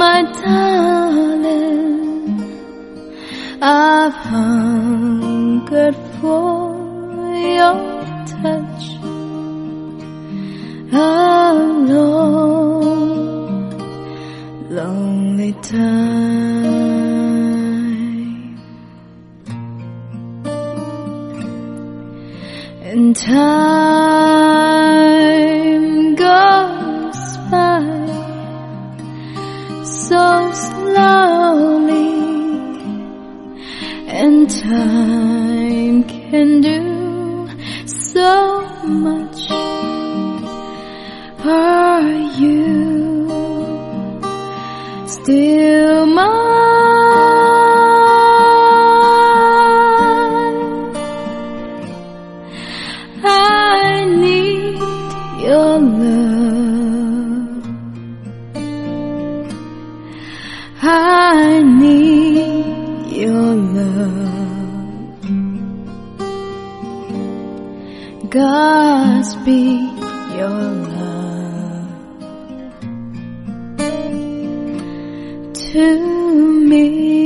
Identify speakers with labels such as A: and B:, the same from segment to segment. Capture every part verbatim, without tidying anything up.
A: my darling, I've hungered for your touch. A long, lonely time, and time goes by so slowly, and time can do so much. Are you still mine? I need your love. I need your love. Godspeed your love to me.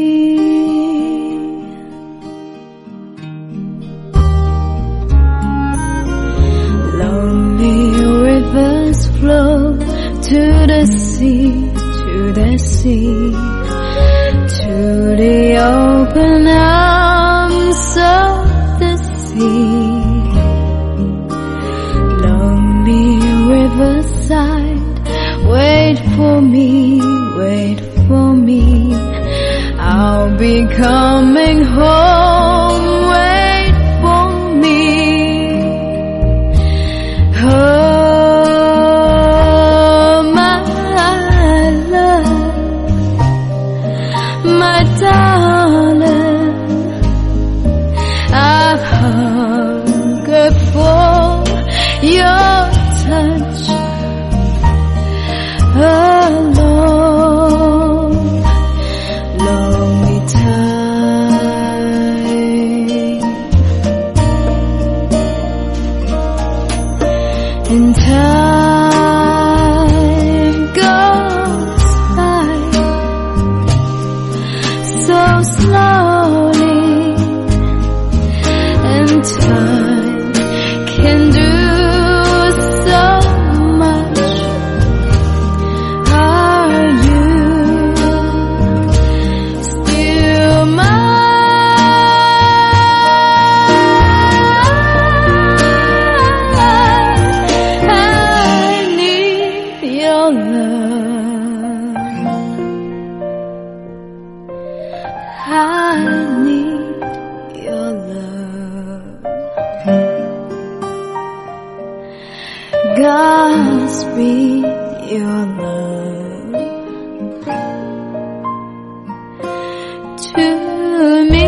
A: Lonely rivers flow to the sea, to the sea, to the open arms of the sea. Lonely riverside, wait for me, wait for me, I'll be coming home, wait for me. Oh, my love, my darling, I've hungered for your touch. Alone, lonely time, and time goes by so slowly, and time can do so much. Are you still mine? I need your love. I need your love. Godspeed your love to me.